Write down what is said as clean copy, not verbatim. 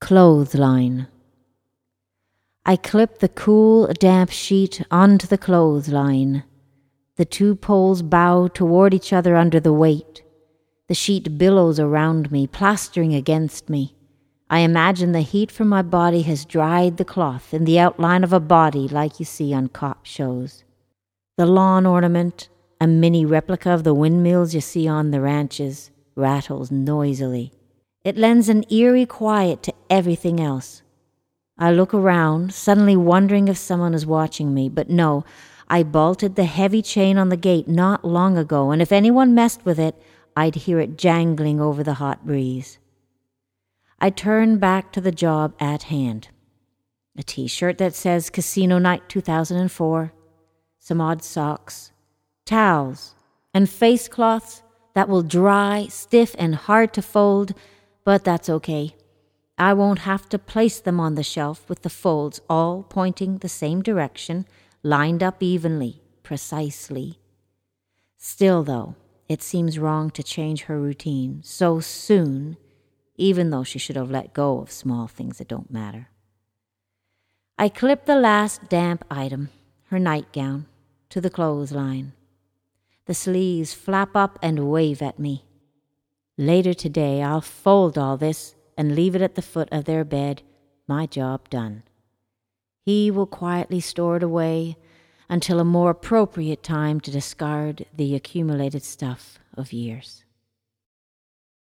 Clothesline. I clip the cool, damp sheet onto the clothesline. The two poles bow toward each other under the weight. The sheet billows around me, plastering against me. I imagine the heat from my body has dried the cloth in the outline of a body like you see on cop shows. The lawn ornament, a mini replica of the windmills you see on the ranches, rattles noisily. It lends an eerie quiet to everything else. I look around, suddenly wondering if someone is watching me, but no, I bolted the heavy chain on the gate not long ago, and if anyone messed with it, I'd hear it jangling over the hot breeze. I turn back to the job at hand. A t-shirt that says Casino Night 2004, some odd socks, towels, and face cloths that will dry, stiff and hard to fold, but that's okay. I won't have to place them on the shelf with the folds all pointing the same direction, lined up evenly, precisely. Still, though, it seems wrong to change her routine so soon, even though she should have let go of small things that don't matter. I clip the last damp item, her nightgown, to the clothesline. The sleeves flap up and wave at me. Later today, I'll fold all this and leave it at the foot of their bed, my job done. He will quietly store it away until a more appropriate time to discard the accumulated stuff of years.